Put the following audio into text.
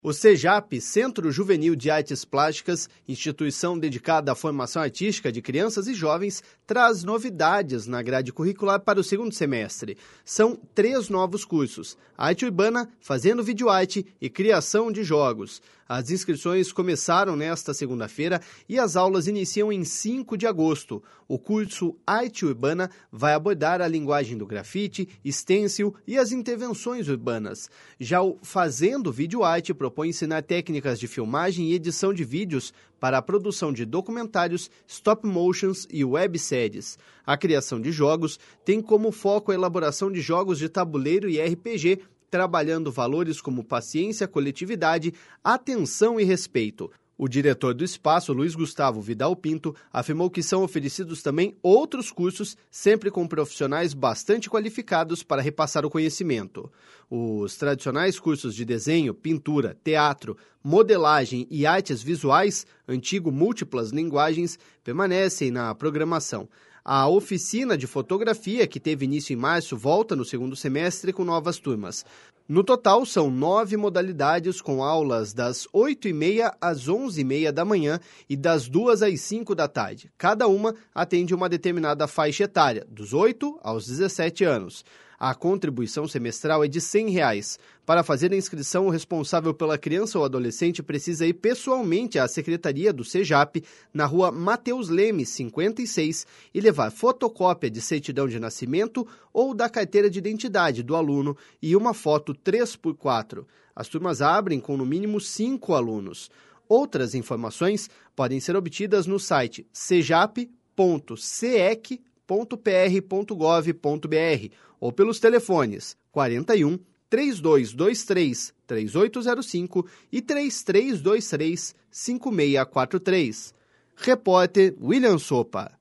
O CEJAP, Centro Juvenil de Artes Plásticas, instituição dedicada à formação artística de crianças e jovens, traz novidades na grade curricular para o segundo semestre. São 3 novos cursos: Arte Urbana, Fazendo Videoarte e Criação de Jogos. As inscrições começaram nesta segunda-feira e as aulas iniciam em 5 de agosto. O curso Arte Urbana vai abordar a linguagem do grafite, stencil e as intervenções urbanas. Já o Fazendo Videoarte propõe ensinar técnicas de filmagem e edição de vídeos para a produção de documentários, stop motions e webséries. A criação de jogos tem como foco a elaboração de jogos de tabuleiro e RPG, trabalhando valores como paciência, coletividade, atenção e respeito. O diretor do espaço, Luiz Gustavo Vidal Pinto, afirmou que são oferecidos também outros cursos, sempre com profissionais bastante qualificados para repassar o conhecimento. Os tradicionais cursos de desenho, pintura, teatro, modelagem e artes visuais, antigo múltiplas linguagens, permanecem na programação. A oficina de fotografia, que teve início em março, volta no segundo semestre com novas turmas. No total, são 9 modalidades com aulas das 8h30 às 11h30 da manhã e das 2 às 5 da tarde. Cada uma atende uma determinada faixa etária, dos 8 aos 17 anos. A contribuição semestral é de R$ 100. Para fazer a inscrição, o responsável pela criança ou adolescente precisa ir pessoalmente à secretaria do CEJAP, na rua Mateus Leme, 56, e levar fotocópia de certidão de nascimento ou da carteira de identidade do aluno e uma foto 3x4. As turmas abrem com no mínimo 5 alunos. Outras informações podem ser obtidas no site cejap.ceec.pr.gov.br ou pelos telefones 41 3223 3805 e 3323 5643. Repórter William Sopa.